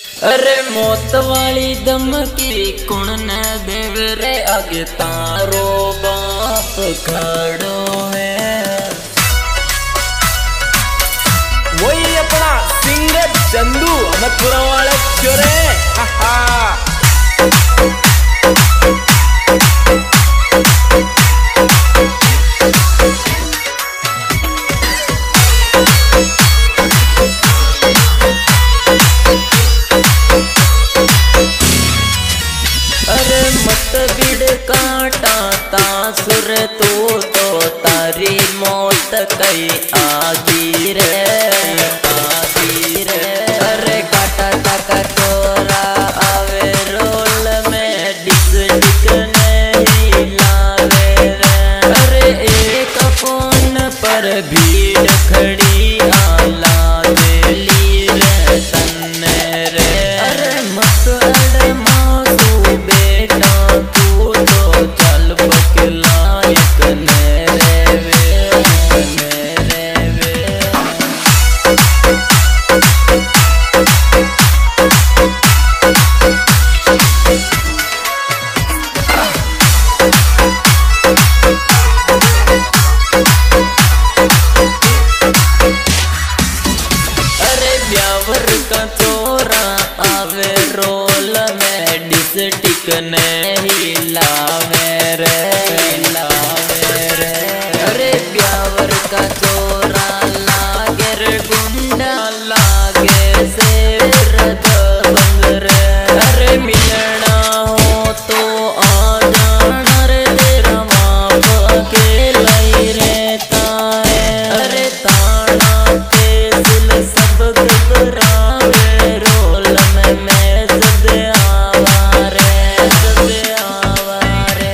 अरे मौत वाली धमकी कौन न देवे रे, आगे तारो बाप खड़ो है। वही अपना सिंगर चंदू अहमदपुरा वाले चोरे। अरे मत बिड़ काटा तासुर तो तारी मौत कई आगी रे, आगी रे। अरे काटा टाका तोरा आवे रोल में डिस डिक नहीं लावे रे। अरे एक फोन पर भीड़ खड़ी आला देली रे तन्ने रे। अरे मत अड़ मासू बेटा तू तो चल बकला एक नेरे वे, नेरे वे। अरे ब्यावर का चोरा आवे रोल में डिस टिक नहीं लावे रे, लावे रे। अरे ब्यावर का चोरा लागे रे गुंडा लागे शेर दबंग रे। अरे मिलना हो तो आ जाना रे, तेरा माप के लई रहता है। अरे ताना के दिल सब घबरावे रोल में मैं सद आवारे, सद आवारे।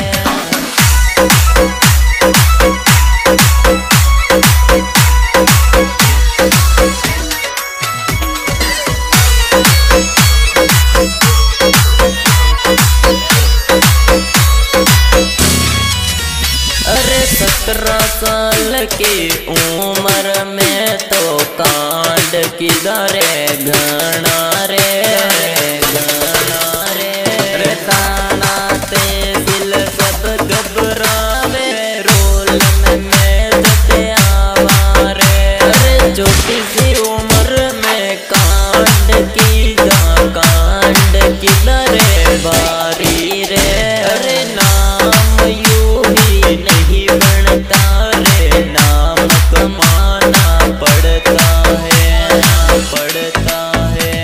अरे 17 साल की उम्र में तो कांड किधरे घना रे, घना रे। रे ताना ते दिल सब घबरावे रोल में मैं जते आवारे। अरे छोटी सी उम्र में कांड किधरे बारी रे। अरे नाम यूं ही नहीं बनता रे, नाम कमाना पड़ता है, पड़ता है।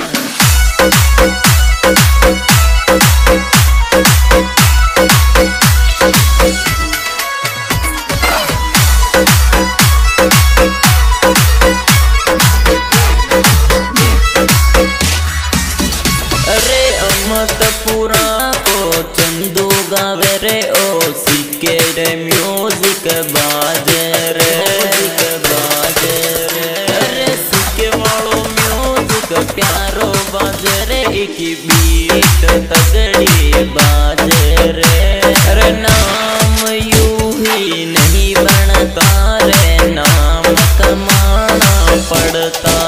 अरे अहमदपुरा को चंदू गावे रे, ओ सिक्के रे म्यूजिक बाजे रे, म्यूजिक बाजे रे। अरे सिक्के वालो म्यूजिक प्यारो बाजे रे, एक बीट तगड़ी बाजे रे। अरे नाम यूं ही नहीं बनता रे, नाम कमाना पड़ता